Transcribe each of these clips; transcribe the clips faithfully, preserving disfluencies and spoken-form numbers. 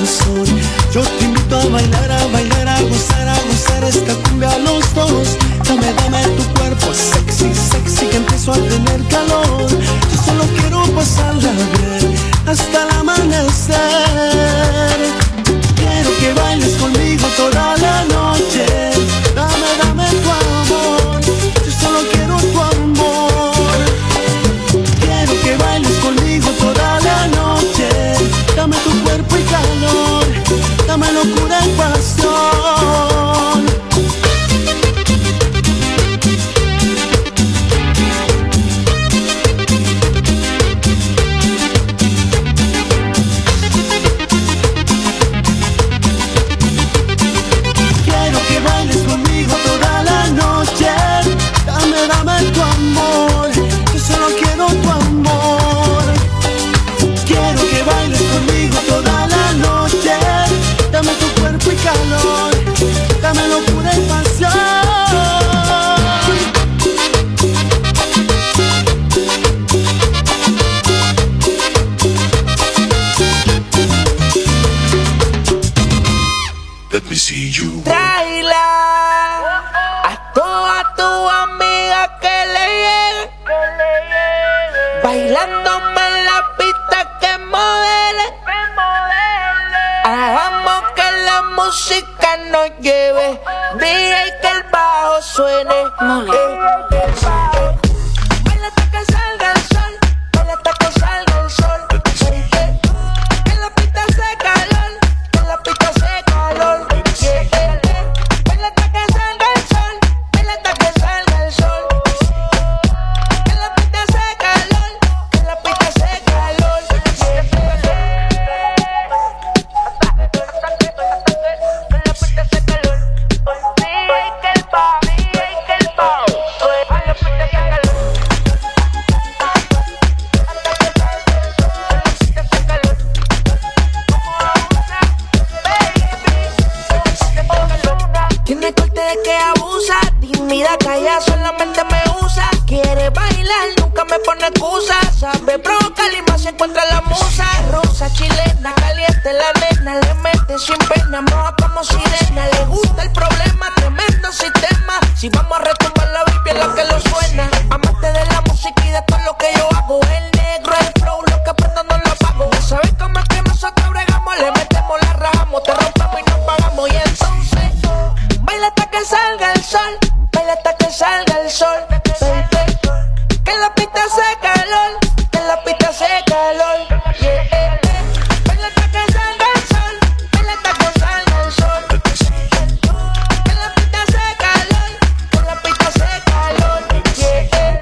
corazón. Yo te invito a bailar, a bailar, a gozar, a gozar esta cumbia a los dos. Dame, dame tu cuerpo sexy, sexy, que empiezo a tener calor. Yo solo quiero pasarla bien hasta el amanecer. Quiero que bailes conmigo toda la noche. Dame, dame tu amor. Yo solo quiero tu amor. Quiero que bailes conmigo toda la noche. Dame tu cuerpo y calor. Dame locura y pasión. Quiero que bailes conmigo toda la noche. Dame, dame tu amor. Yo solo quiero tu amor. Quiero que bailes conmigo toda la noche. Dame tu cuerpo y calor. Dame locura y pasión. Let me see you. Tráela a toda tu amiga que le llegue, bailándome en la pista que modele. Hagamos que la música nos lleve, D J que el bajo suene. Eh, baila hasta que salga el sol, baila hasta que salga el sol. Eh, eh, que la pista hace calor, que la pista hace calor. Yeah, eh, eh, baila hasta que salga el sol, baila hasta que salga el sol. Que la pista hace calor, que la pista hace calor. Yeah, eh, tiene corte de que abusa, tímida, calla, solamente me usa. Quiere bailar, nunca me pone excusa. Sabe provocar y más se encuentra la musa. Rosa, chilena, caliente la nena. Le mete sin pena, moja como sirena. Le gusta el problema, tremendo sistema. Si vamos a retumbar la Biblia, lo que lo suena. Amante de la música y de todo lo que yo hago. El negro, el flow, lo que aprendo no lo pago. ¿Sabes cómo es que nosotros bregamos? Le metemos, la rajamos, te rompemos y nos pagamos. Y entonces baila hasta que salga el sol, baila hasta que salga el sol, baby. Que la pista hace calor, que la pista hace calor. Yeah, eh, eh. Baila hasta que salga el sol, baila hasta que salga el sol. Que la pista hace calor, que la pista hace calor. Yeah, eh,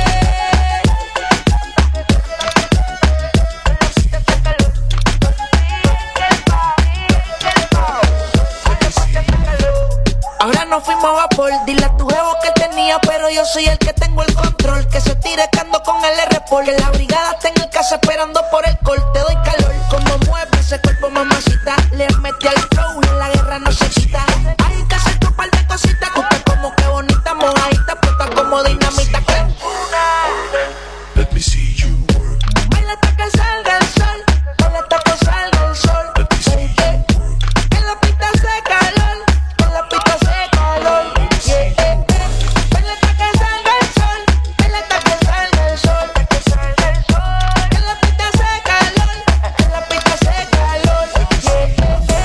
ahora nos fuimos a vapor, dile a tu jevo que tenía, pero yo soy el que tengo el control. Que se tire que ando con el R-Pol. Que la brigada está en el casa esperando por el col. Te doy calor, como mueve ese cuerpo, mamacita. Le metí al flow y en la guerra no se quita. Hay que hacer tu par de cositas. Tú estás como que bonita, mojadita, puesta como dinamita. Let me see you work. Baila hasta que salga el sol, baila hasta que salga el sol. Baby, que la pista hace calor, que la pista hace calor. Yeah, eh, eh. Baila hasta que salga el sol, baila hasta que salga el sol. Que la pista hace calor, que la pista hace calor. Yeah, eh,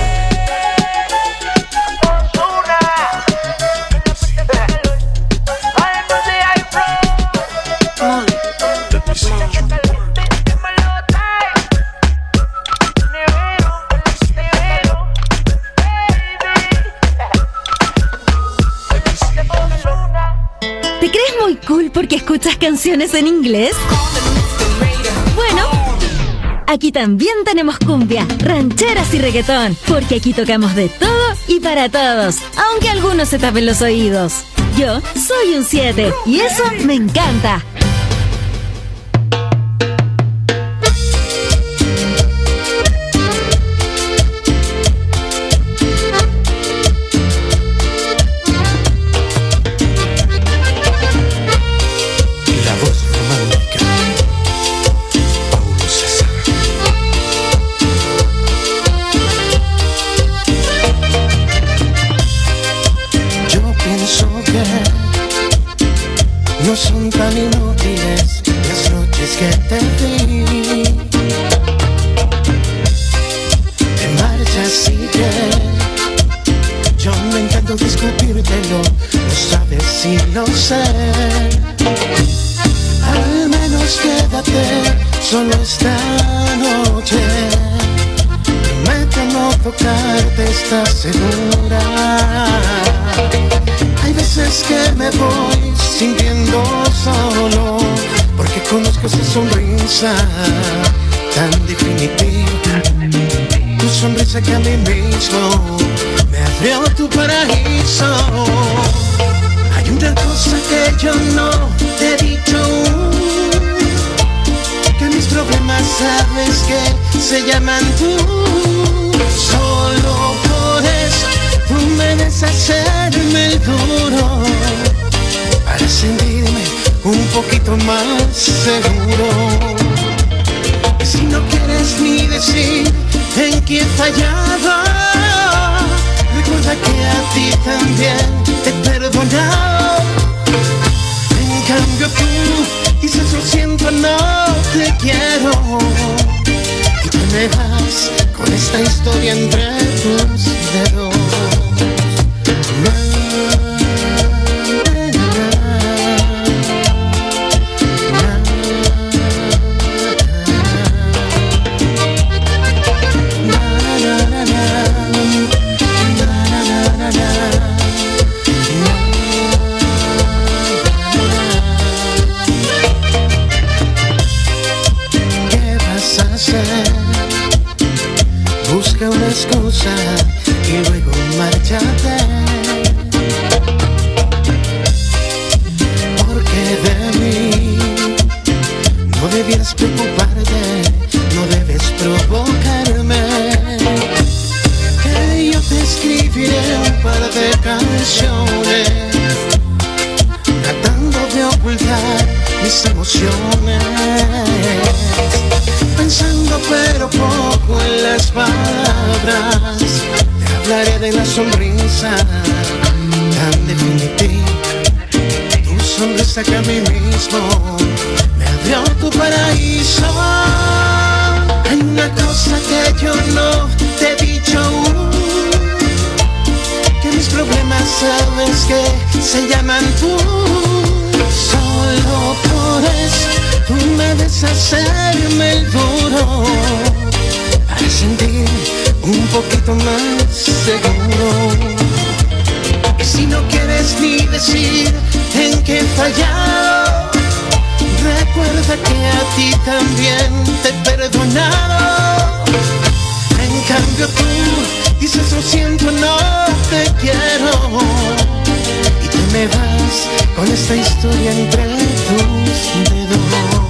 eh. Ozuna, que la pista hace calor. Ay, no sé, hay flow. Let me see you work. ¿Te crees muy cool porque escuchas canciones en inglés? Bueno, aquí también tenemos cumbia, rancheras y reggaetón, porque aquí tocamos de todo y para todos, aunque algunos se tapen los oídos. Yo soy un siete y eso me encanta. así que yo me encanta discutírtelo, lo sabes y lo sé. Al menos quédate solo esta noche. Promete no tocarte, ¿estás segura? Hay veces que me voy sintiendo solo, porque conozco esa sonrisa tan definitiva. Tu sonrisa que a mí mismo me abrió tu paraíso. Hay una cosa que yo no te he dicho aún, que mis problemas sabes que se llaman tú. Solo por eso tú me debes hacerme el duro, para sentirme un poquito más seguro. Si no quieres ni decir en qué he fallado, recuerda que a ti también te he perdonado. En cambio tú dices lo siento, no te quiero, y tú me vas con esta historia entre tus dedos. Busca una excusa y luego márchate, porque de mí no debías preocuparte, no debes provocarme. Que yo te escribiré un par de canciones, tratando de ocultar mis emociones, pensando pero poco en las palabras. Te hablaré de la sonrisa tan definitiva, tu sonrisa que a mí mismo me abrió tu paraíso. Hay una cosa que yo no te he dicho aún, que mis problemas sabes que se llaman tú. Solo por eso tú me debes hacerme el duro, para sentir un poquito más seguro. Y si no quieres ni decir en qué he fallado, recuerda que a ti también te he perdonado. En cambio tú dices lo siento, no te quiero, y tú me vas con esta historia entre tus dedos.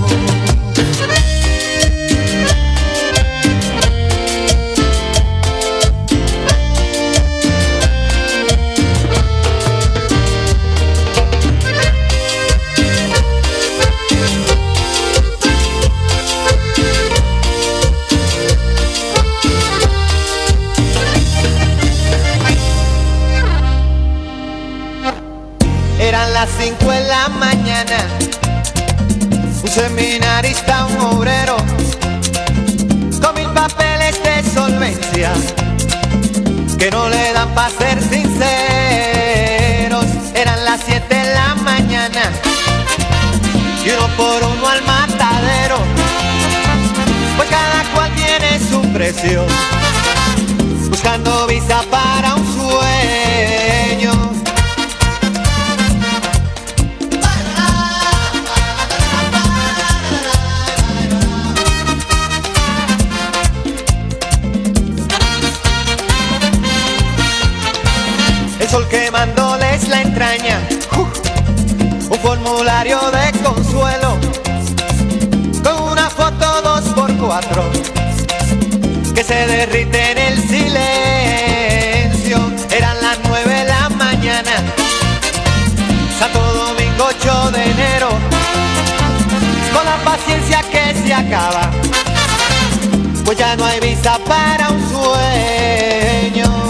Eran las cinco de la mañana, un seminarista, un obrero, con mil papeles de solvencia, que no le dan pa' ser sinceros. Eran las siete de la mañana, y uno por uno al matadero, pues cada cual tiene su precio, buscando visa para un sueño. El sol quemándoles la entraña, uh, un formulario de consuelo, con una foto dos por cuatro, que se derrite en el silencio. Eran las nueve de la mañana, Santo Domingo ocho de enero, con la paciencia que se acaba, pues ya no hay visa para un sueño.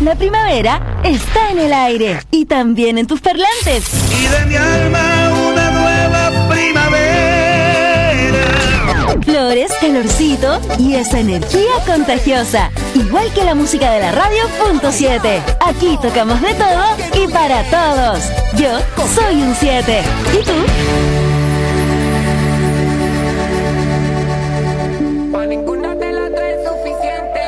La primavera está en el aire y también en tus parlantes. Y de mi alma una nueva primavera. Flores, calorcito y esa energía contagiosa. Igual que la música de la radio punto siete. Aquí tocamos de todo y para todos. Yo soy un siete. ¿Y tú? Pa' ninguna de las tres es suficiente.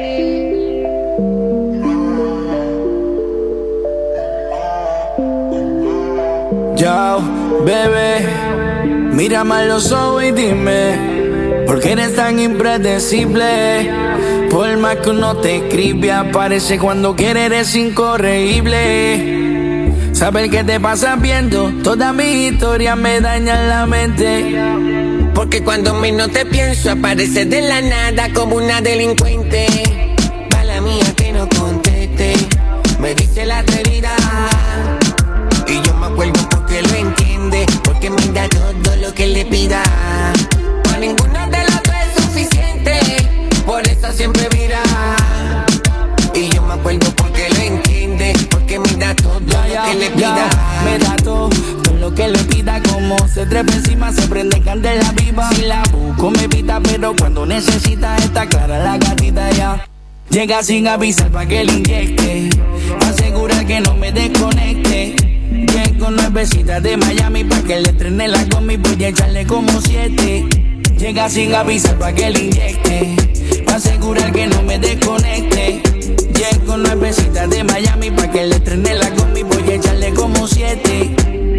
Yo, bebé, mírame a los ojos y dime, ¿por qué eres tan impredecible? Por más que uno te escribe, aparece cuando quiere, eres incorregible. Saber qué te pasa viendo toda mi historia me daña la mente. Porque cuando menos te pienso, apareces de la nada como una delincuente. Mala mía que no conteste, me dice la atrevida. Y yo me acuerdo porque lo entiende, porque me da todo lo que le pida. Para ninguna de las dos es suficiente, por eso siempre mira. Y yo me acuerdo porque lo entiende, porque me da todo ya, lo que le ya, pida. Me da todo, todo lo que le pida, como se trepa encima, se prende candela viva. Si la busco me pita, pero cuando necesita está clara la gatita ya. Llega sin avisar pa' que le inyecte, asegura que no me desconecte. Llego nuevecita de Miami pa' que le estrene la combi, voy a echarle como siete. Llega sin avisar pa' que le inyecte, pa' asegurar que no me desconecte. Llego nuevecita de Miami pa' que le estrene la combi, voy a echarle como siete.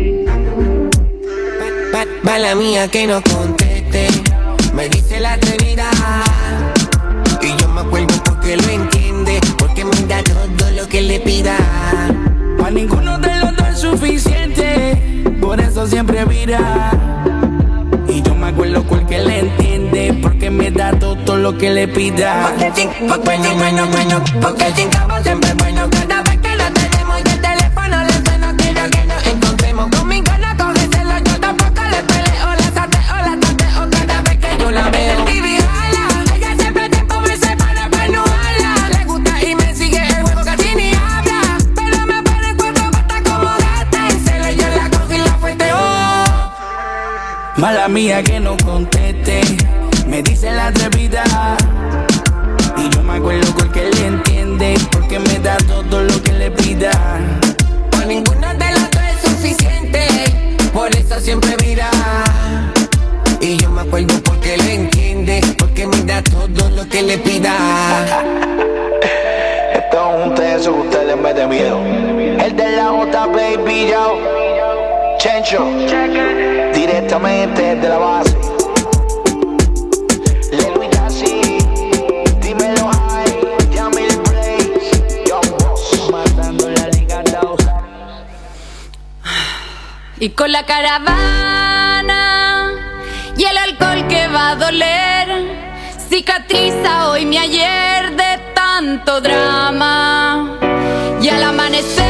Mala mía que no conteste, me dice la atrevida. Y yo me acuerdo porque lo entiende, porque me da todo lo que le pida. Pa' ninguno de los dos es suficiente, por eso siempre vira. Y yo me acuerdo porque le entiende, porque me da todo lo que le pida. Porque sin, porque bueno, bueno, bueno, porque sin cabo siempre es bueno. Cada vez que lo tenemos y el teléfono le suena, quiero que nos encontremos. Conmigo no coge celo, yo tampoco le peleo. La sateo, la tateo cada vez que yo la veo. El T V jala, ella siempre tiempo me separa pa' no hablar. Le gusta y me sigue el juego, casi ni habla. Pero me pone cuatro patas como gata. En celo yo la cojo y la fueteo. Mala mía que no conteste, me dice la atrevida. Y yo me acuerdo porque le entiende, porque me da todo lo que le pida. Pa' ninguna de las dos es suficiente, por eso siempre mira. Y yo me acuerdo porque le entiende, porque me da todo lo que le pida. Estamos juntos en eso que usted le mete miedo. El de la J, baby, yo. Chencho, directamente desde la base. Y con la caravana y el alcohol que va a doler, cicatriza hoy mi ayer de tanto drama. Y al amanecer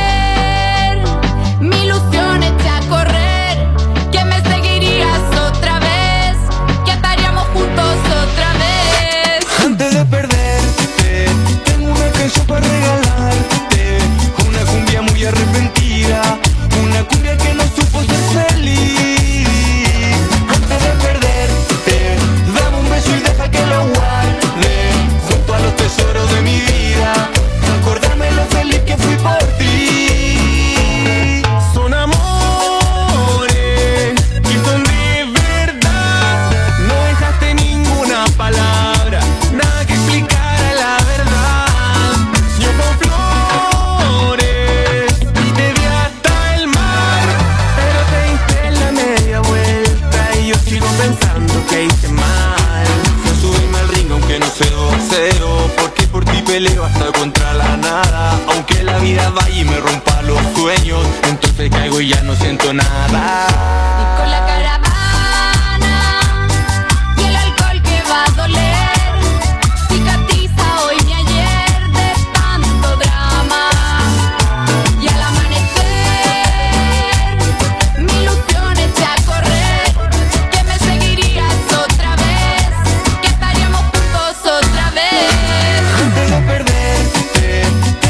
mi ilusión echa a correr, que me seguirías otra vez, que estaríamos juntos otra vez. Antes de perderte, tengo una canción para regalarte, una cumbia muy arrepentida, una cumbia que no supo ser feliz. Antes de perderte, dame un beso y deja que lo guarde junto a los tesoros de mi vida, acordarme lo feliz que fui por ti. Son amores y son de verdad, no dejaste ninguna palabra, nada que explicara la verdad. Yo con flores y te di hasta el mar, pero te diste la media vuelta y yo sigo pensando que hice mal. No subirme al ring aunque no sé boxeo, porque por ti peleo hasta contra la nada. Aunque la vida vaya y me rompa los sueños, entonces caigo y ya no siento nada. Y con la caravana y el alcohol que va a doler, cicatriza hoy mi ayer de tanto drama. Y al amanecer mi ilusión echa a correr, que me seguirías otra vez, que estaríamos juntos otra vez. Antes de perderte,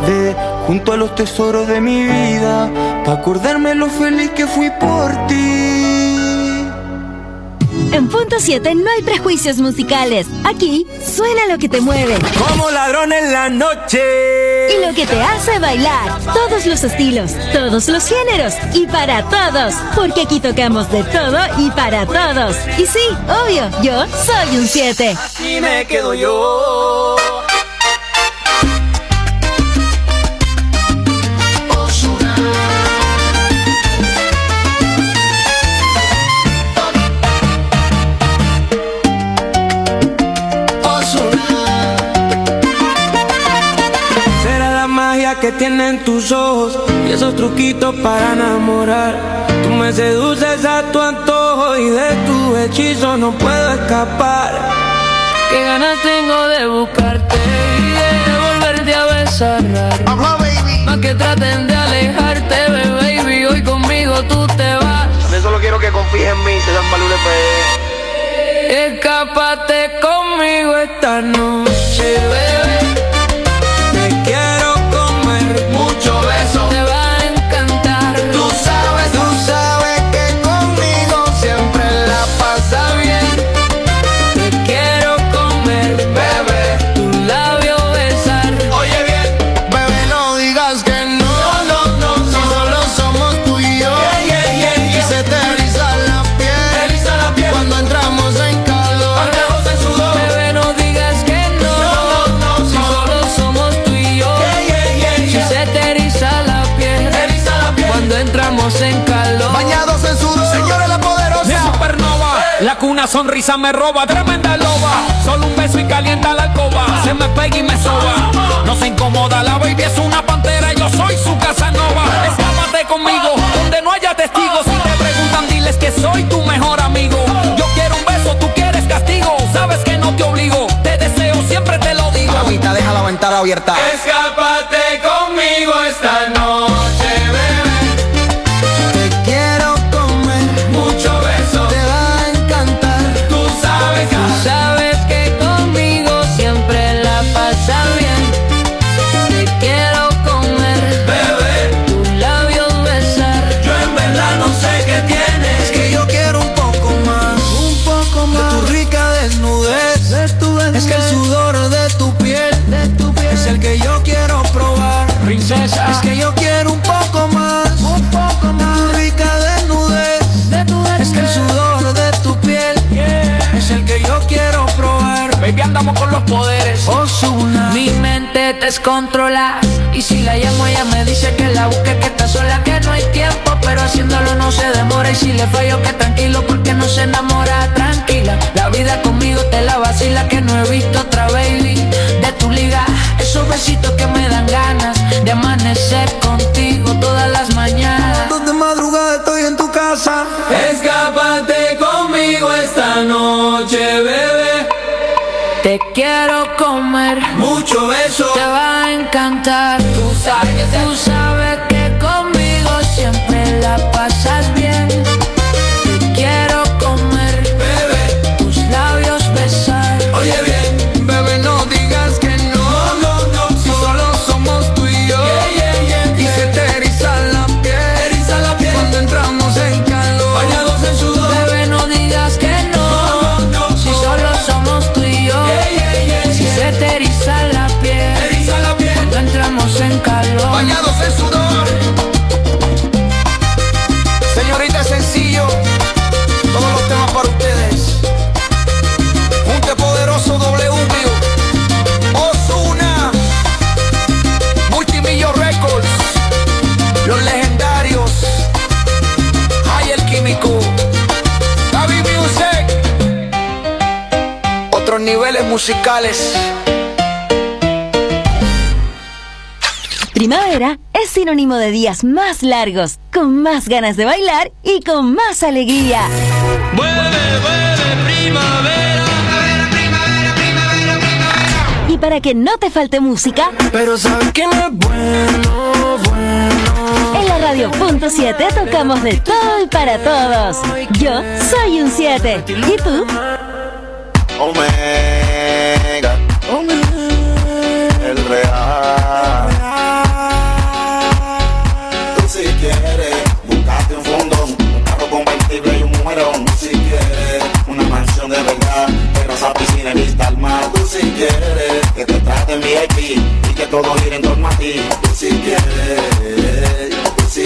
guardé junto a los tesoros de mi vida, pa' acordarme lo feliz que fui por ti. En Punto siete no hay prejuicios musicales. Aquí suena lo que te mueve. Como ladrón en la noche. Y lo que te hace bailar. Todos los estilos, todos los géneros y para todos. Porque aquí tocamos de todo y para todos. Y sí, obvio, yo soy un siete. Así me quedo yo. Que tienen tus ojos y esos truquitos para enamorar. Tú me seduces a tu antojo y de tu hechizo no puedo escapar. Qué ganas tengo de buscarte y de volverte a besar. Más que traten de alejarte, baby, hoy conmigo tú te vas. Yo solo quiero que confíes en mí, se dan valores P. Escápate conmigo esta noche, bebé. Una sonrisa me roba, tremenda loba. Solo un beso y calienta la alcoba. Se me pega y me soba. No se incomoda, la baby es una pantera. Yo soy su Casanova. Escápate conmigo, donde no haya testigos. Si te preguntan, diles que soy tu mejor amigo. Yo quiero un beso, tú quieres castigo. Sabes que no te obligo, te deseo, siempre te lo digo. Mamita, deja la ventana abierta. Escápate conmigo esta noche, bebé. Sabes que conmigo siempre la pasas bien. Te quiero comer, bebé, tus labios besar. Yo en verdad no sé qué tienes. Es que yo quiero un poco más, un poco más de tu rica desnudez, de tu desnudez. Es que el sudor de tu piel, de tu piel es el que yo quiero probar. Princesa, es que yo quiero un poco más, un poco más de tu rica desnudez, de tu desnudez. Es que el sudor de tu piel, yeah, es el que yo quiero probar. Baby, andamos con los poderes. Ozuna. Mi mente te descontrola. Y si la llamo ella me dice que la busque, que está sola, que no hay tiempo, pero haciéndolo no se demora. Y si le fallo que tranquilo, porque no se enamora. Tranquila, la vida conmigo te la vacila, que no he visto otra baby de tu liga. Esos besitos que me dan ganas de amanecer contigo todas las mañanas. Dos de madrugada estoy en tu casa. Escápate conmigo esta noche, bebé. Te quiero comer, mucho beso, te va a encantar. Tú sabes, tú sabes que conmigo siempre la pasas bien. Te quiero comer, bebé, tus labios besar. Oye bien, bebé, no digas que no, no, no, no. Si solo somos tú y yo, yeah, yeah, yeah, y yeah. se te eriza la piel, eriza la piel cuando entramos en calor, bañados en sudor. Bebé, no digas que no, no, no, no. Si solo somos tú y yo, yeah, yeah, yeah, si yeah. se te eriza la piel, eriza la piel cuando entramos en calor, bañados en sudor. Señorita, sencillo, todos los temas para ustedes. Junte Poderoso W, Ozuna, Multimillo Records, los legendarios, Hay el Químico, Gaby Music, otros niveles musicales. Primavera es sinónimo de días más largos, con más ganas de bailar y con más alegría. Vuelve, vuelve, primavera. Primavera, primavera, primavera, primavera. Y para que no te falte música, pero sabes que no es bueno, bueno. En la radio Punto siete tocamos de todo y para todos. Yo soy un siete. ¿Y tú? Omega, Omega, el real. tiguerón. Tú si quieres una mansión de verdad, pero esa piscina y vista al mar. Tú si quieres que te traten V I P y que todo gire en torno a ti. Tú si quieres, tú si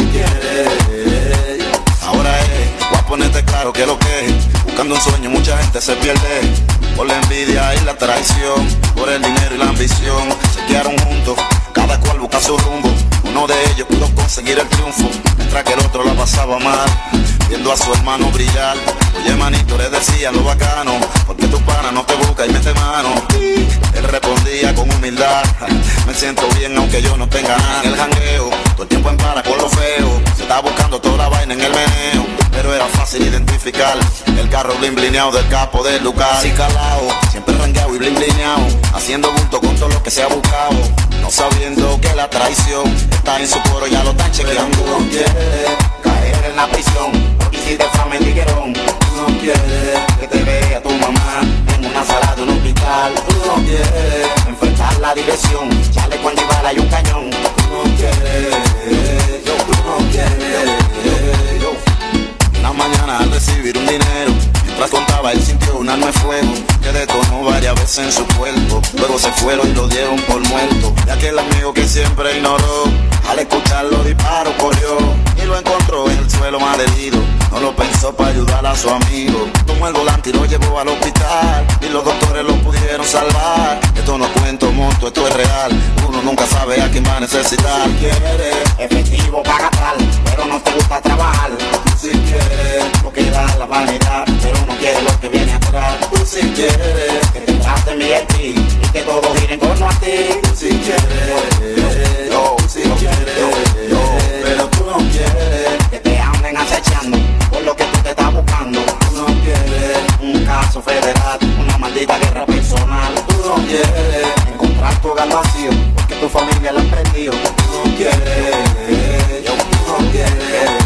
quieres. Ahora es, voy a ponerte claro que lo que es. Buscando un sueño mucha gente se pierde por la envidia y la traición, por el dinero y la ambición. Se quedaron juntos, cada cual busca su rumbo. Uno de ellos pudo conseguir el triunfo, mientras que el otro la pasaba mal, viendo a su hermano brillar. Oye manito, le decía lo bacano, porque tu pana no te busca y mete mano. Y él respondía con humildad, me siento bien aunque yo no tenga nada. En el jangueo, todo el tiempo en para con lo feo, se estaba buscando toda la vaina en el meneo, pero era fácil identificar el carro blin blineado del capo del lugar. Así calao, siempre rangueado y blin blineado, haciendo bulto con todo lo que se ha buscado, no sabiendo que la traición está en su coro, ya lo están chequeando. Tú no quieres caer en la prisión, porque si te fama el tiguerón. Tú no quieres que te vea tu mamá en una sala de un hospital. Tú no quieres enfrentar la dirección, chaleco antibala y un cañón. Tú no quieres, yo, tú no quieres, yo. Una mañana al recibir un dinero, mientras contaba él sintió un arma de fuego que detonó varias veces en su cuerpo. Luego se fueron y lo dieron por muerto. De aquel amigo que siempre ignoró, al escuchar los disparos corrió y lo encontró en el suelo mal herido. No lo pensó para ayudar a su amigo, tomó el volante y lo llevó al hospital, y los doctores lo pudieron salvar. Esto no cuento monto, esto es real, uno nunca sabe a quién va a necesitar. Si quieres efectivo paga tal, pero no te gusta trabajar. Si quieres lo que da la vanidad, pero no quieres lo que viene atrás. Tú si quieres que te traten V I P y que todo gire en torno a ti. Tú si quieres, yo, si no quieres, yo, yo, pero tú no quieres que te anden acechando por lo que tú te estás buscando. Tú no quieres un caso federal, una maldita guerra personal. Tú no quieres encontrar tu hogar vacío porque tu familia la ha perdido. Tú no quieres, yo, tú no quieres.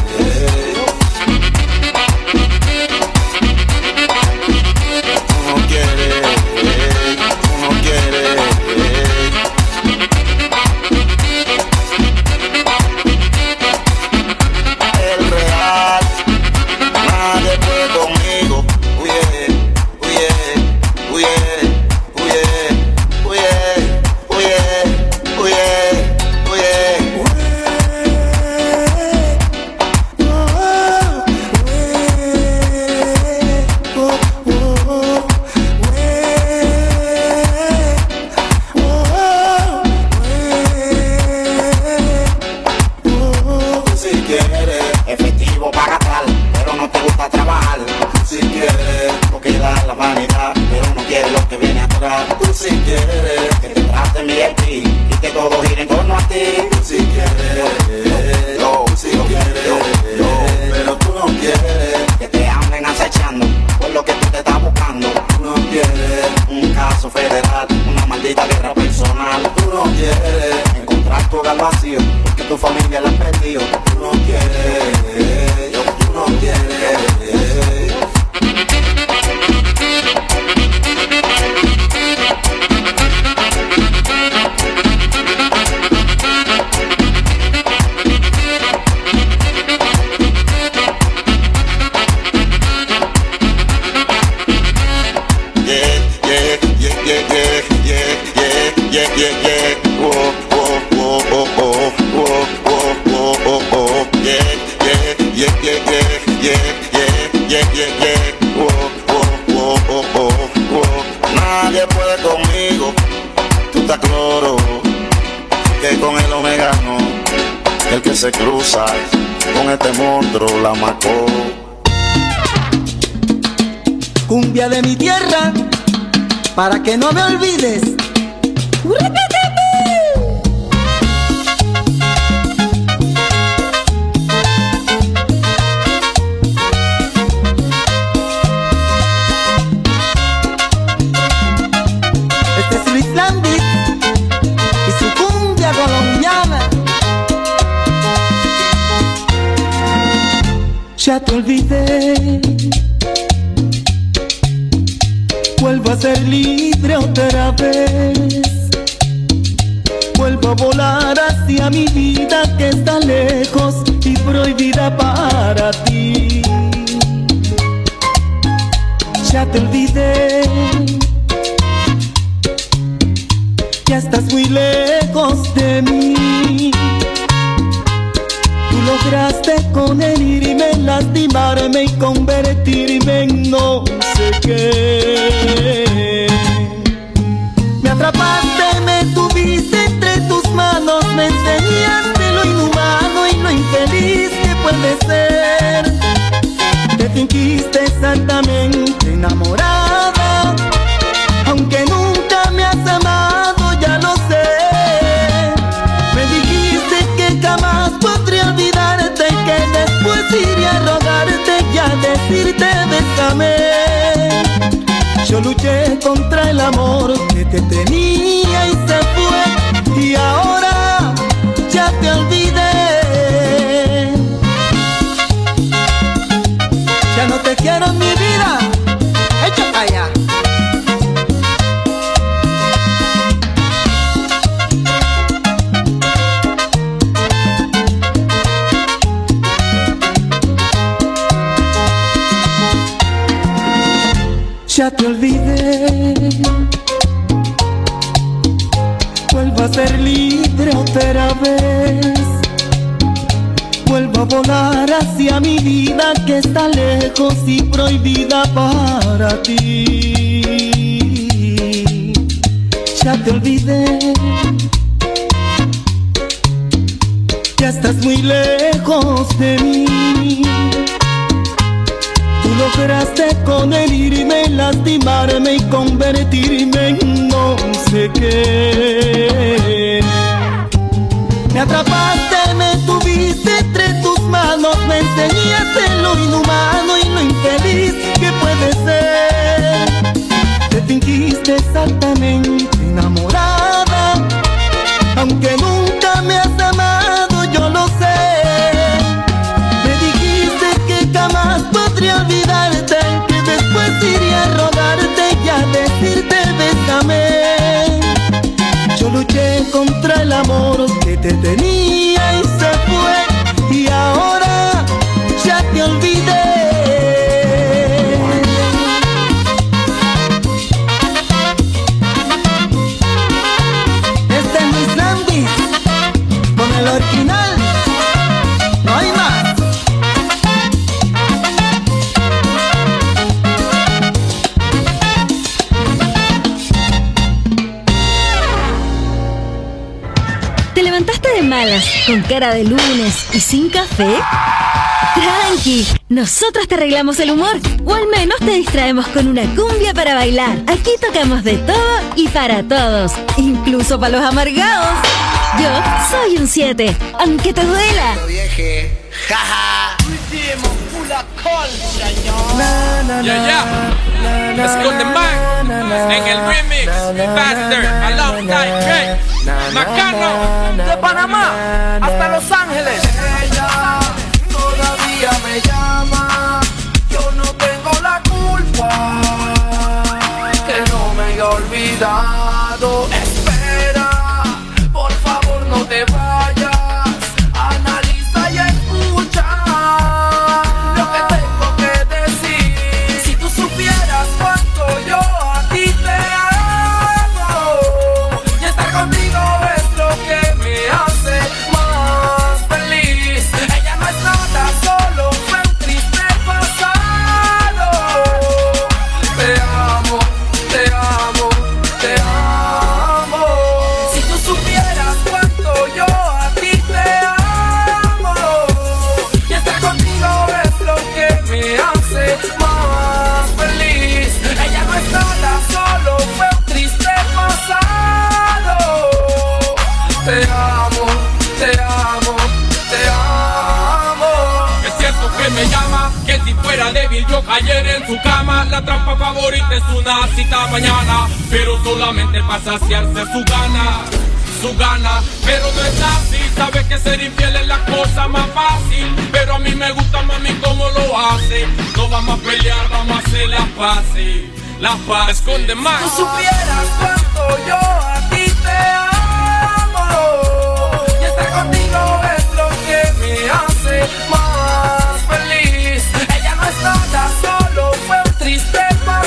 Se cruza con este monstruo, la macó. Cumbia de mi tierra, para que no me olvides. Este es Luis Lambis y su cumbia colombiana. Ya te olvidé, vuelvo a ser libre otra vez, vuelvo a volar hacia mi vida que está lejos y prohibida para ti. Ya te olvidé, ya estás muy lejos de mí. Tú lograste con el irme, lastimarme y convertirme en no sé qué. Me atrapaste, me tuviste entre tus manos, me enseñaste lo inhumano y lo infeliz que puede ser. Te fingiste exactamente enamorada, aunque nunca me has amado, ya lo sé. Me dijiste que jamás podría olvidarte, que después iría a rogarte y a decirte bésame. Yo luché contra el amor que te tenía y se fue, y ahora ya te olvidé. Ya no te quiero en mi vida, echa pa' allá. Ya te olvidé, vuelvo a ser libre otra vez. Vuelvo a volar hacia mi vida que está lejos y prohibida para ti. Ya te olvidé, ya estás muy lejos de mí. Tú lograste con el irme, lastimarme y convertirme en no sé qué. Me atrapaste, me tuviste entre tus manos, me enseñaste lo inhumano y lo infeliz que puede ser. Te fingiste exactamente enamorada, aunque nunca me has amado, yo lo sé. Me dijiste que jamás podría olvidarte, que después iría a rogarte y a decirte bésame. Yo luché contra el amor que te tenía y se fue, y ahora ya te olvidé. Este es Luis Landis con el original, no hay más. ¿Te levantaste de malas, con cara de lunes y sin café? Tranqui, nosotros te arreglamos el humor, o al menos te distraemos con una cumbia para bailar. Aquí tocamos de todo y para todos, incluso para los amargados. Yo soy un siete, aunque te duela. Ya, ya. Esconde más en el remix. Faster, alongside Drake. Macano, de Panamá hasta Los Ángeles. Ella todavía me llama, yo no tengo la culpa, que no me haya olvidado. Espera, por favor no te vayas, analiza y escucha lo que tengo que decir. Si tú supieras cuánto yo a ti te amo, y estar contigo es lo que me hace más feliz. Ella no es nada, solo fue un triste pasado. Te amo, te amo, te amo. Si tú supieras cuánto yo a ti te amo, y estar contigo es lo que me hace más feliz. Ella no es nada, solo fue un triste pasado. Te amo, te amo, te amo. Es cierto que me llama, que si fuera débil yo cayera en su cama. La trampa favorita es una cita mañana, pero solamente para saciarse su gana, su gana. Pero no es así, sabe que ser infiel es la cosa más fácil, pero a mí me gusta mami como lo hace. No vamos a pelear, vamos a hacer la paz, la paz. Esconde más. Si tú supieras cuánto yo a ti te amo, y estar contigo es lo que me hace más feliz. Ella no es nada, solo fue un triste pasado.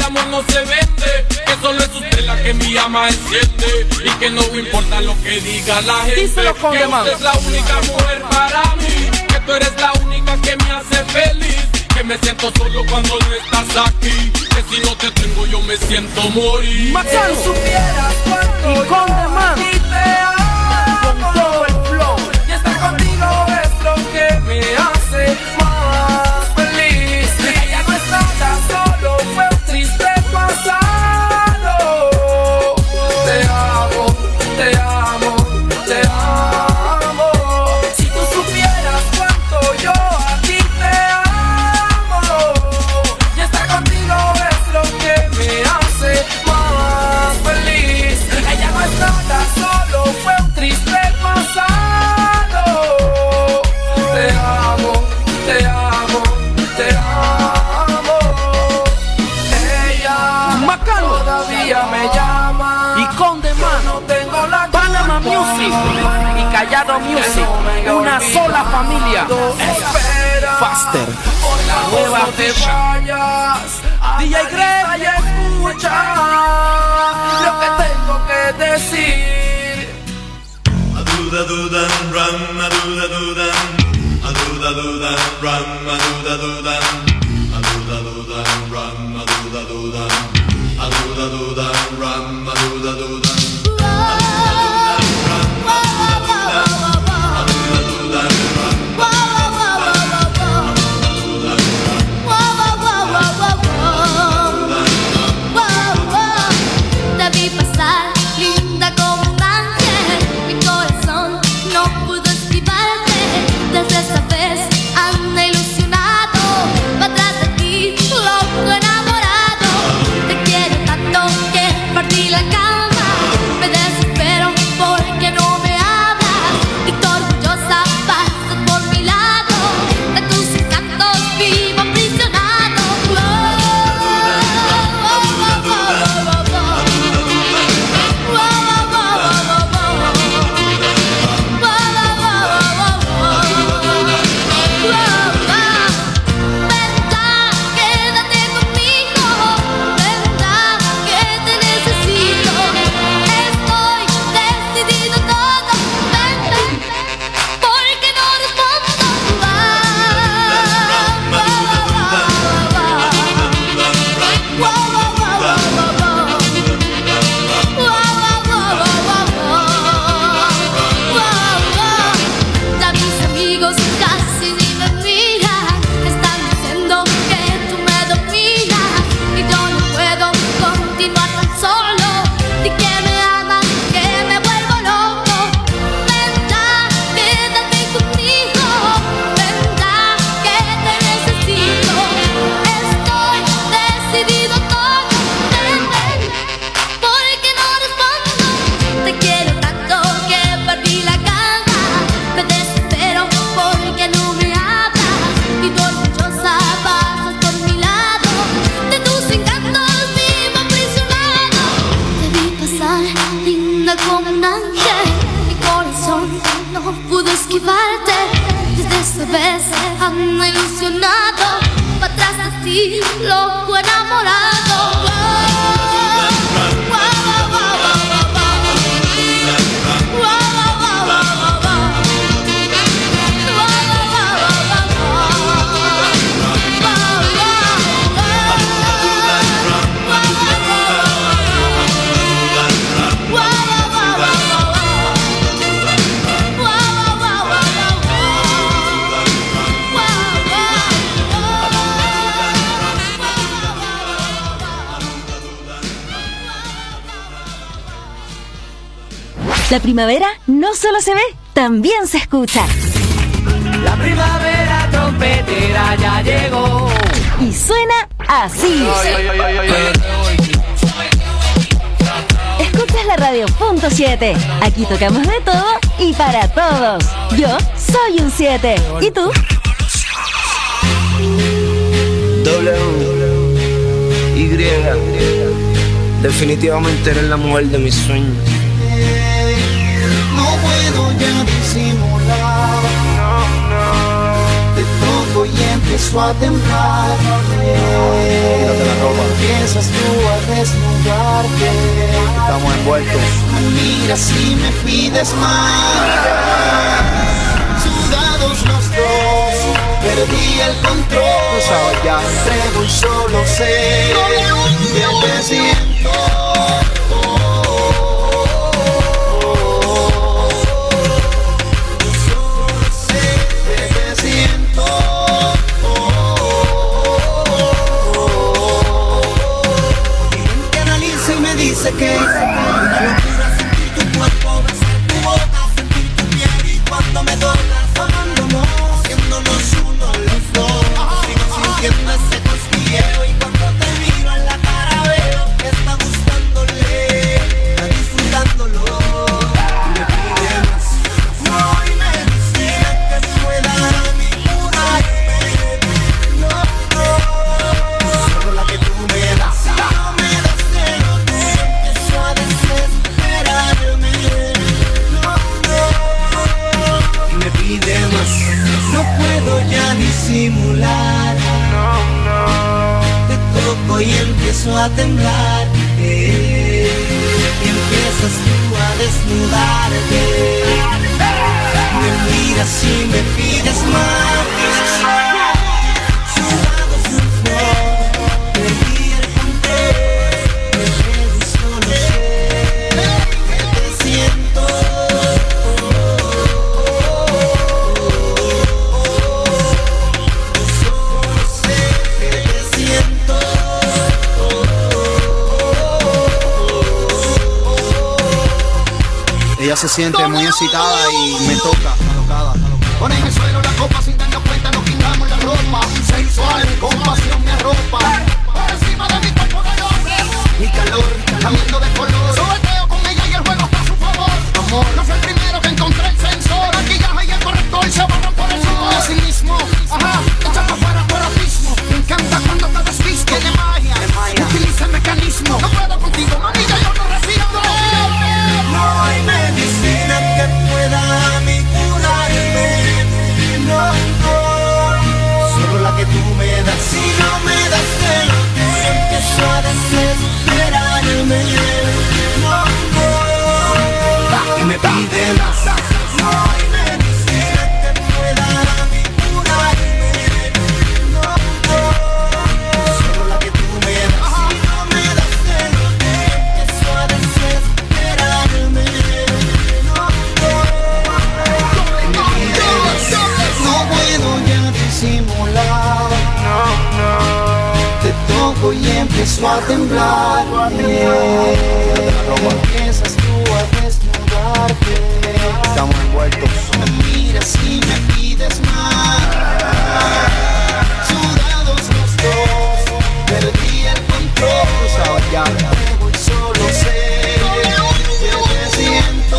el amor no se vende, que solo es usted la que mi llama enciende y que no me importa lo que diga la gente. Díselo con que demás. usted es la única mujer para mí, que tú eres la única que me hace feliz, que me siento solo cuando no estás aquí, que si no te tengo yo me siento morir. Macán, supieras cuánto y con demás y te amo con todo el flow, y estar contigo es lo que me hace más feliz. Ella no es nada, solo fue un triste pasado. Te amo, te amo, te amo. Si tú supieras cuánto yo a ti te amo, y estar contigo es lo que me hace más feliz. Ella no es nada, solo fue un triste pasado. Te amo, te amo, te amo. Ella Macano todavía me llama y con demás no tengo la Panama Music y Callado Music, una sola familia. Faster, la nueva ficha. D J Greg, y escucha lo que tengo que decir. Aduda duda ram, aduda duda, aduda duda ram, aduda duda, aduda duda ram, aduda duda, aduda duda ram, aduda duda. Te vi pasar, linda como un ángel, mi corazón no pudo esquivarte. Desde esa vez anda ilusionado, va atrás de ti, loco enamorado. Te quiero tanto que partí la cama, me desespero porque no me hablas, y tú orgullosa pasas por mi lado, de tus encantos vivo aprisionado. Loco enamorado. La primavera no solo se ve, también se escucha. La primavera trompetera ya llegó y suena así. Ay, ay, ay, ay, ay. Escuchas la radio punto siete. Aquí tocamos de todo y para todos. Yo soy un siete. ¿Y tú? W Y definitivamente eres la mujer de mis sueños. No puedo ya disimular, no, no. De pronto y empiezo a temblar. Quítate la ropa. Empiezas miras y me pides más. Sudados los dos, perdí el control. Ya entrego y solo sé que te siento. Dice que una locura sentir tu cuerpo, besar tu boca, sentir tu piel y cuando me tocas, amándonos, haciéndonos uno los dos. Sigo sintiendo ese cosquilleo y cuando te miro en la cara veo que está gustándole, está disfrutándolo. Me pide más, no, y me dice que pueda a mí curarme. No, no, solo la que tú me das. No puedo ya disimular, no, no. Te toco y empiezo a temblar, eh. Y empiezas tú a desnudarte. Me miras y me pides más. Sudados un flor, perdí el control. Me quedo y solo sé que te siento. Ella se siente muy excitada y me toca, alocada. Pon en el suelo la copa sin darnos cuenta, nos quitamos la ropa. Sensual, con pasión me arropa. Por encima de mi cuerpo de hombre. Mi calor, cambiando de color. Sobeteo con ella y el juego está a su favor. Amor, no fue el primero que encontré el sensor. Maquillaje y el corrector se borran por el sudor. Así mismo, ajá, echa para afuera por abismo. Me encanta cuando te desviste. Tiene magia, utiliza el mecanismo. No puedo contigo, mami, ya yo no resisto. No hay medicina que pueda a mí curarme. No, no, solo la que tú me das. Si no me das te lo que empiezo a desesperarme. No, no, y me pide más. No hay medicina que pueda a mí curarme. No, no, solo la que tú me das. Si no me das te lo que empiezo a desesperarme. No puedo ya disimular, no, no. Te toco y empiezo a temblar, eh. Empiezas tú a desnudarte. Estamos envueltos. Me miras y me pides más. Sudados los dos, perdí el control. Ya entrego y solo sé que te siento.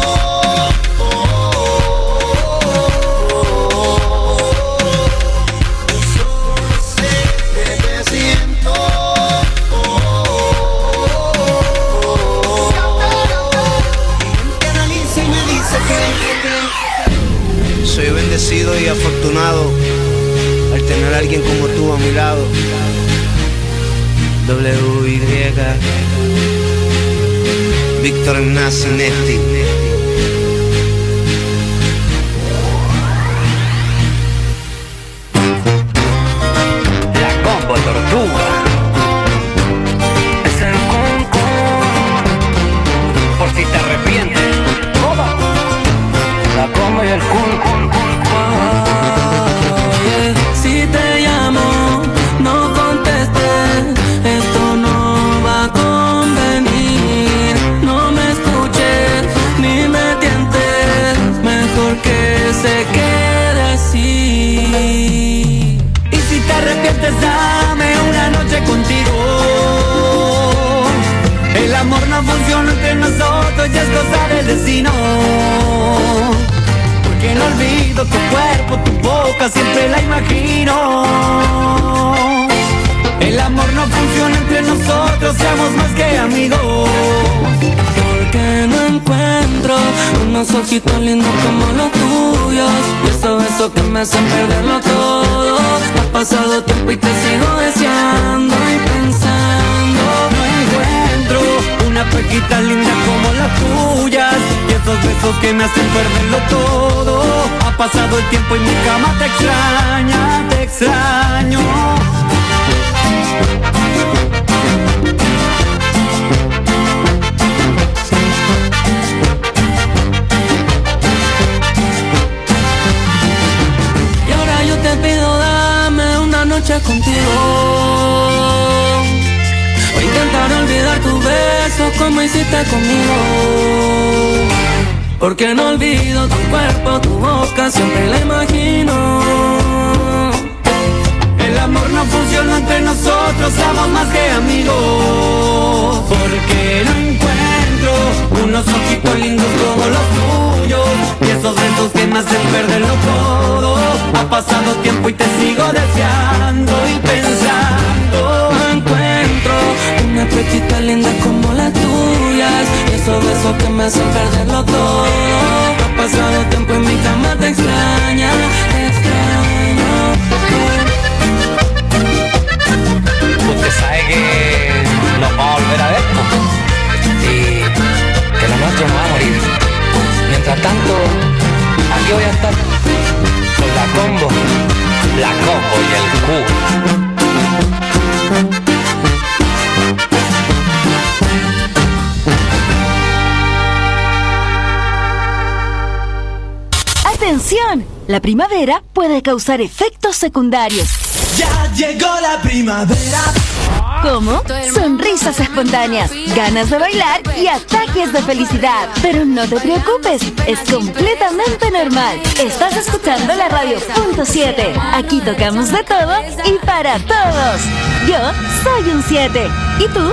Soy bendecido y afortunado al tener a alguien como tú a mi lado. W Y Víctor Ignacio Nesti. La Combo Tortuga. Es el concón. Por si te arrepientes. La Combo y el Kun. Si te llamo, no contestes, esto no va a convenir. No me escuches ni me tientes, mejor que se quede así. Y si te arrepientes, dame una noche contigo. El amor no funciona entre nosotros, ya es cosa del destino. Que no olvido tu cuerpo, tu boca, siempre la imagino. El amor no funciona entre nosotros, seamos más que amigos. Porque no encuentro unos ojitos lindos como los tuyos. Y esos besos que me hacen perderlo todo. Ha pasado tiempo y te sigo deseando y pensando. No encuentro una pequita linda como las tuyas. besos que me hacen perderlo todo. Ha pasado el tiempo y mi cama te extraña, te extraño. Y ahora yo te pido, dame una noche contigo. O intentar olvidar tus besos como hiciste conmigo. Porque no olvido tu cuerpo, tu boca, siempre la imagino. El amor no funcionó entre nosotros, somos más que amigos. Porque no encuentro unos ojitos lindos como los tuyos, y esos besos que me hacen perderlo todo. Ha pasado tiempo y te sigo deseando y pensando. No encuentro una pechita linda como las tuyas, y esos besos que me hacen perderlo todo. Ha pasado tiempo y mi cama te extraña, te extraño. Usted sabe que nos vamos a volver a ver, ¿no? Y que lo nuestro no va a morir. Mientras tanto, aquí voy a estar con la combo, la combo y el Q. ¡Atención! La primavera puede causar efectos secundarios. Ya llegó la primavera. ¿Cómo? Sonrisas espontáneas, ganas de bailar y ataques de felicidad. Pero no te preocupes, es completamente normal. Estás escuchando la radio punto siete. Aquí tocamos de todo y para todos. Yo soy un siete. ¿Y tú?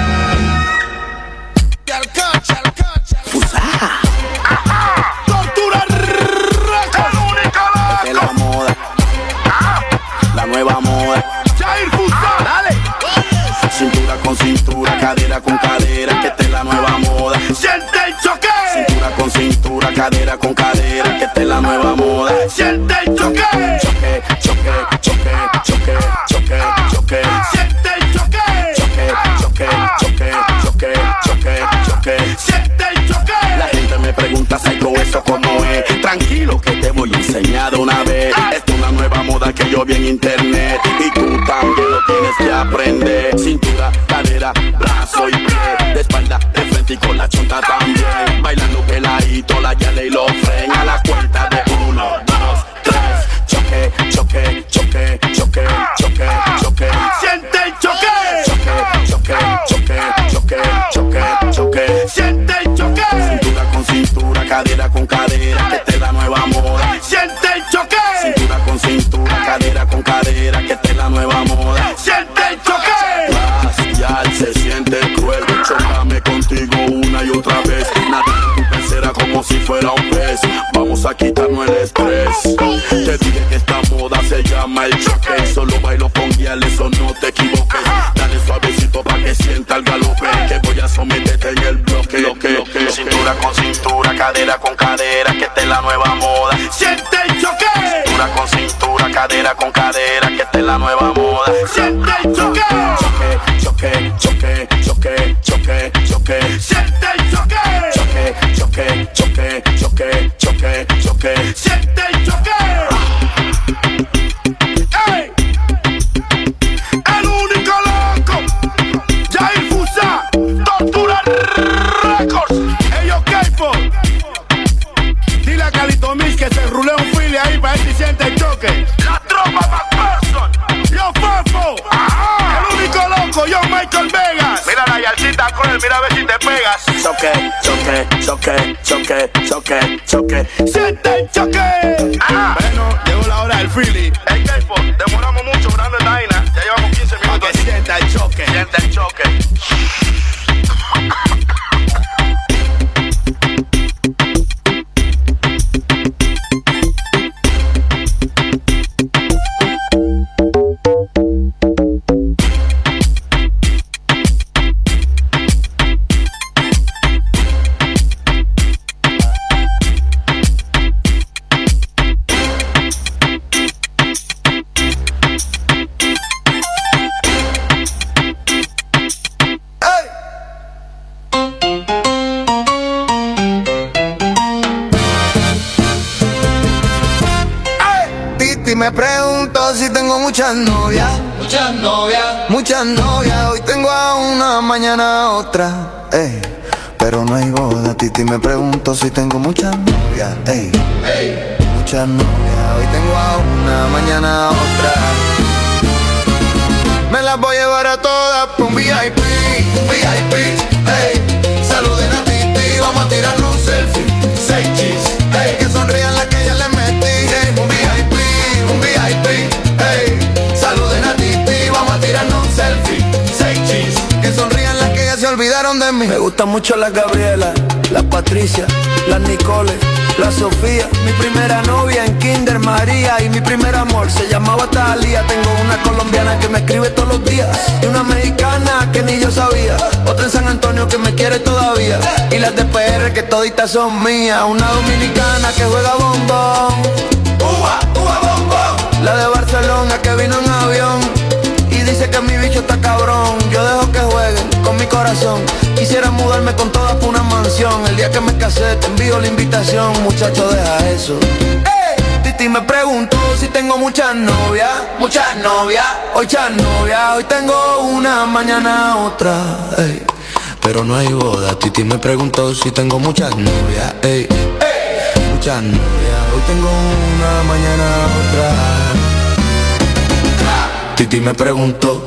Tortura Records. Es la moda, la nueva moda. Jair Fusa, dale. Cintura con cintura, cadera con cadera, que esta es la nueva moda. Siente el choque. Cintura con cintura, cadera con cadera, que esta es la nueva moda. Siente el choque. Choque, choque, choque, choque, choque, choque. Siente el choque. Choque, choque, choque, choque, choque, choque. Siente el choque. La gente me pregunta, ¿Psycho eso cómo es? Tranquilo que te voy a enseñar de una vez. Esta es una nueva moda que yo vi en internet, y tú también lo tienes que aprender. Cintura, cadera, brazo y pie, de espalda, de frente y con la chonta también. Bailando peladito, la yale y lo fren. A la cuenta de uno, dos, tres. Choque, choque, choque, choque, choque, choque. Siente el choque. Choque, choque, choque, choque, choque, choque. Siente el choque. Cintura con cintura, cadera con cadera, que esta es la nueva moda. Siente el choque. Cintura con cintura, cadera con cadera, que esta es la nueva moda. Siente el choque. Racial, se siente cruel, chócame contigo una y otra vez. Nadie en tu pecera como si fuera un pez. Vamos a quitarnos el estrés. Te dije que esta moda se llama el choque. Solo bailo con guial, eso no te equivoques. Dale suavecito pa' que sienta el galope, que voy a someterte en el bloque. Lo que, lo que, cintura con cintura, cadera con cadera, que esta es la nueva moda. Siente el choque. Cintura con cintura, cadera con cadera, que esta es la nueva moda. Siente el choque. Choque, choque, choque, choque, choque. Siente el choque. Choque, choque, choque, choque, choque, choque. Siente el choque. ¡Ey! El único loco, Jair Fusa, Tortura Records. Ellos K-Pop. Dile a Calito Mix que se rule un fili ahí para ver si siente el choque. La tropa McPherson. Yo Fafo. El único loco, yo Michael Vegas. Mira la yalcita cruel, mira a ver si te pegas. Choque, choque, choque, choque, choque, choque. Siente el choque. Ah. Bueno, llegó la hora del fili. Hey, K-Pop, demoramos mucho brando esta vaina. Ya llevamos quince minutos. Que sienta el choque. Siente el choque. muchas novias, muchas novias, muchas novias. Hoy tengo a una, mañana a otra, ey. Pero no hay boda, Titi me pregunto si tengo muchas novias, ey. Ey. Muchas novias, hoy tengo a una, mañana a otra. Me las voy a llevar a todas pa' un V I P, V I P, ey. Saluden a Titi, vamos a tirarnos un selfie. Seis cheese, ey. Que sonrían las que ya les metí, ey. Un V I P, un V I P, ey. Saluden a Titi, vamos a tirarnos un selfie. Seis cheese, que sonrían las que ya se olvidaron de mí. Me gustan mucho las Gabriela, las Patricia, las Nicole, la Sofía. Mi primera novia en Kinder María. Y mi primer amor se llamaba Talía. Tengo una colombiana que me escribe todos los días, y una mexicana que ni yo sabía. Otra en San Antonio que me quiere todavía. Y las de P R que toditas son mías. Una dominicana que juega bombón, uva, uva, bombón. La de Barcelona que vino en avión y dice que mi bicho está cabrón. Yo dejo que jueguen con mi corazón. Quisiera mudarme con todas por una mansión. El día que me casé te envío la invitación. Muchacho, deja eso. ¡Ey! Titi me preguntó si tengo muchas novias. Muchas novias, hoy muchas novias. Hoy tengo una, mañana otra, ey. Pero no hay boda. Titi me preguntó si tengo muchas novias, ey. Ey. Muchas novias, hoy tengo una, mañana otra. Titi me preguntó.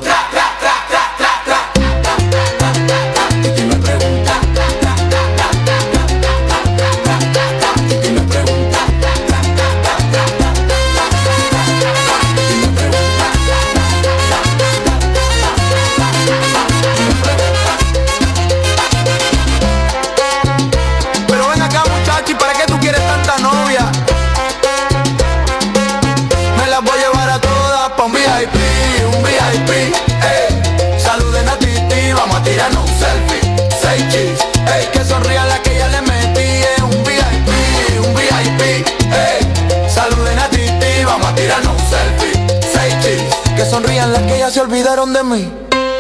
Sonrían las que ya se olvidaron de mí.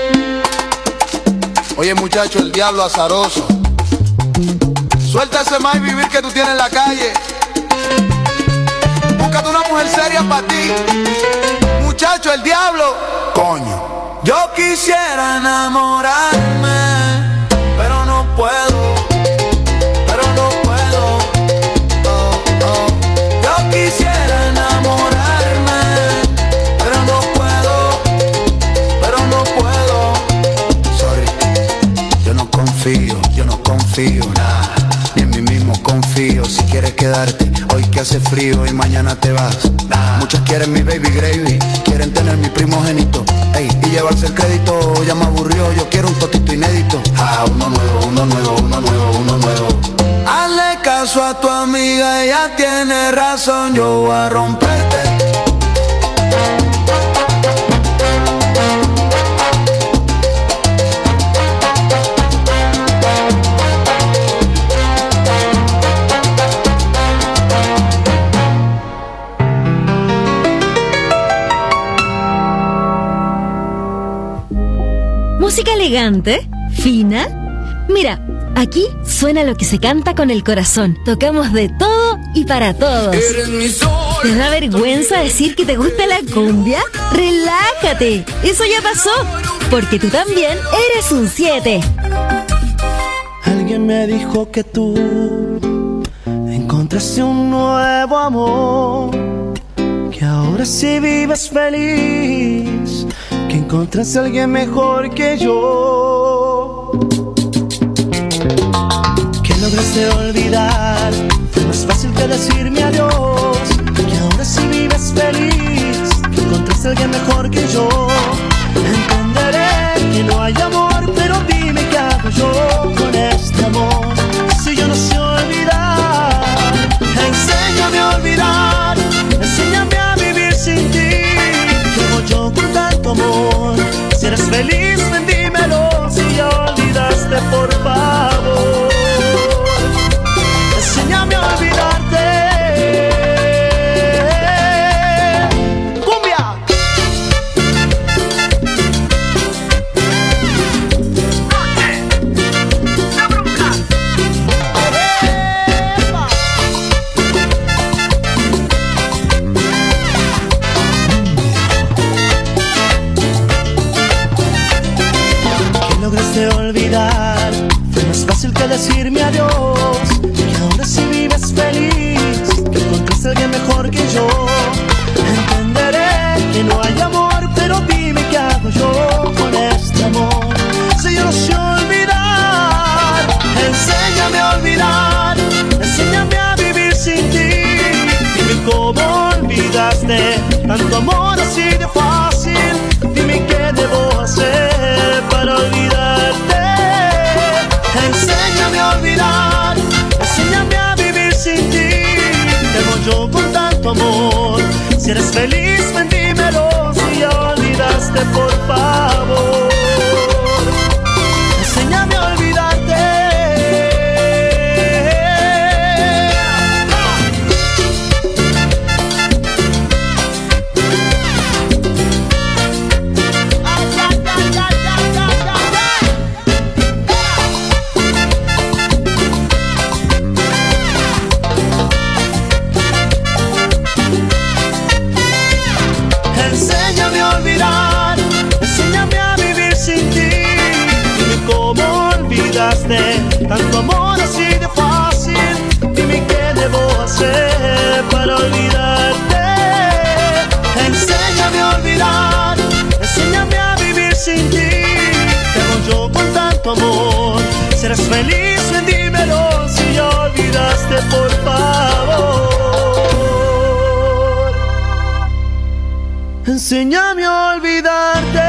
Oye muchacho, el diablo azaroso. Suelta ese más y vivir que tú tienes en la calle. Búscate una mujer seria para ti. Muchacho, el diablo. Coño. Yo quisiera enamorarme, pero no puedo. Pero no puedo. Oh, oh. Yo quisiera enamorarme. Yo no confío, nah, ni en mí mismo confío. Si quieres quedarte, hoy que hace frío y mañana te vas, nah. Muchos quieren mi baby gravy, quieren tener mi primogénito, ey, y llevarse el crédito. Ya me aburrió, yo quiero un totito inédito. Ah, uno nuevo, uno nuevo, uno nuevo, uno nuevo. Hazle caso a tu amiga, ella tiene razón. Yo voy a romperte. Música elegante, fina. Mira, aquí suena lo que se canta con el corazón. Tocamos de todo y para todos. ¿Te da vergüenza decir que te gusta la cumbia? ¡Relájate! Eso ya pasó, porque tú también eres un siete. Alguien me dijo que tú encontraste un nuevo amor, que ahora sí vives feliz, que encontraste a alguien mejor que yo, que lograste olvidar. Fue más fácil que decirme adiós, que ahora sí vives feliz, que encontraste a alguien mejor que yo. Entenderé que no hay amor, pero dime qué hago yo con este amor, si yo no sé olvidar. Enséñame a olvidar, enséñame a vivir sin ti. ¿Qué hago yo con tanto amor? Si eres feliz, ven, dímelo. Si ya olvidaste, por favor, enséñame a olvidarte. ¡Cumbia! de olvidar. Fue más fácil que decirme adiós. Y ahora si vives feliz, que encontraste a alguien mejor que yo. Entenderé que no hay amor, pero dime qué hago yo con este amor. Si yo no sé olvidar, enséñame a olvidar, enséñame a vivir sin ti. Dime cómo olvidaste tanto amor así de fácil. Dime qué debo hacer para olvidarte. Enséñame a olvidar, enséñame a vivir sin ti. Te amo yo con tanto amor. Si eres feliz, ven dímelo. Si ya olvidaste, por favor, enséñame a olvidarte. Enséñame a olvidar, enséñame a vivir sin ti. Dime cómo olvidaste tanto amor así de fácil. Dime qué debo hacer para olvidarte. Enséñame a olvidar, enséñame a vivir sin ti. Te amo yo con tanto amor. Serás feliz, ven dímelo. Si ya olvidaste, por favor, enséñame a olvidarte.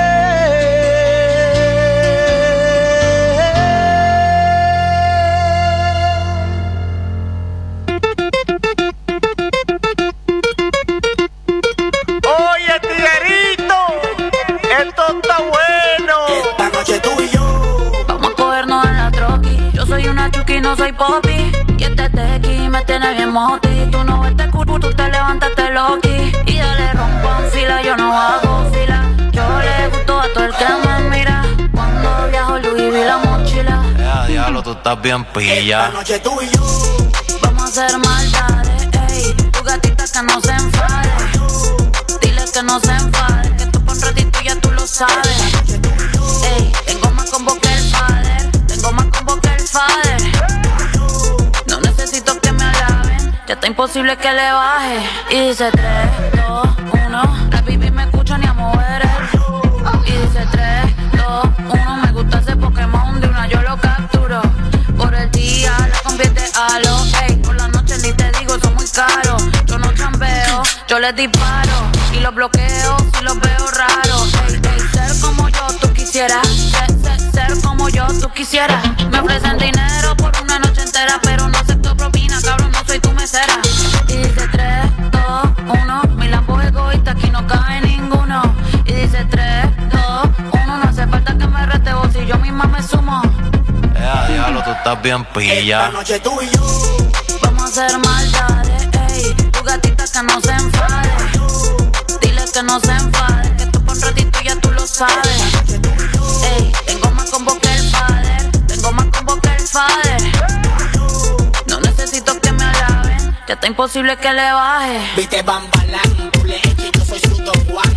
Oye, tiguerito, esto está bueno. Esta noche tú y yo vamos a cogernos en la troqui. Yo soy una chuki, no soy popi. Y este tequi me tiene bien moti. Tú no ves te culo, tú te levantaste loqui. Y dale rompo en fila, yo no hago fila. Yo le gusto a todo el que me mira. Cuando viajo Louis vi la mochila. Ya, diablo, tú estás bien pilla. Esta noche tú y yo vamos a hacer maldades, ey. Tu gatita que no se enfade. Dile que no se enfade, que tú por un ratito ya tú lo sabes. Ey, tengo más combo que el father. Tengo más combo que el father. No necesito que me alaben, ya está imposible que le baje. Y dice tres, dos, uno. La baby me escucha ni a mover el. Y dice tres, dos, uno. Me gusta ese Pokémon, de una yo lo capturo. Por el día la convierte a lo. Ey, por la noche ni te digo, son muy caros. Yo no chambeo, yo les disparo. Y los bloqueo si los veo raros. Ey, ey, ser como yo tú quisieras. Ser, ser, ser como yo tú quisieras. Me ofrecen dinero por una noche entera, pero no acepto propina, cabrón, no soy tu mesera. Y dice tres, dos, uno. Mi lampo es egoísta, aquí no cae ninguno. Y dice tres, dos, uno. No hace falta que me rete vos, si yo misma me sumo. Ya, diablo, tú estás bien pilla. esta noche tú y yo vamos a hacer maldades, ey. Tu gatita que no se enfade. Dile que no se enfade, que tú por un ratito ya tú lo sabes. Ey, tengo más combo que el father. Tengo más combo que el father. No necesito que me alaben, ya está imposible que le baje. viste Bambalán, tú le eches, yo soy su Don Juan.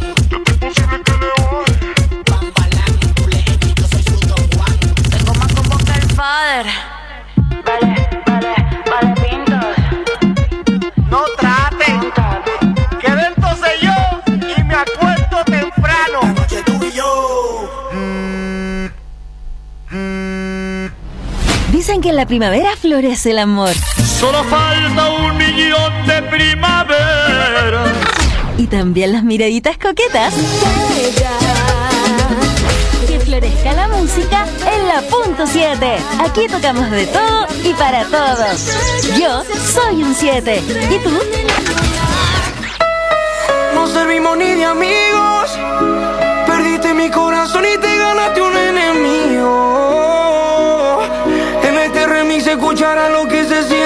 Bambalán, tú le eches, yo soy su Don Juan. Tengo más combo que el father. Vale, vale, vale, pintas. No traten, que de entonces yo y me acuesto temprano. Esta noche tú y yo. Dicen que en la primavera florece el amor. Solo falta un millón de primavera. Y también las miraditas coquetas. Que florezca la música en la punto siete. Aquí tocamos de todo y para todos. Yo soy un siete. ¿Y tú? No servimos ni de amigos. Perdiste mi corazón y te ganaste un enemigo. En este remix se escuchará lo que se siente.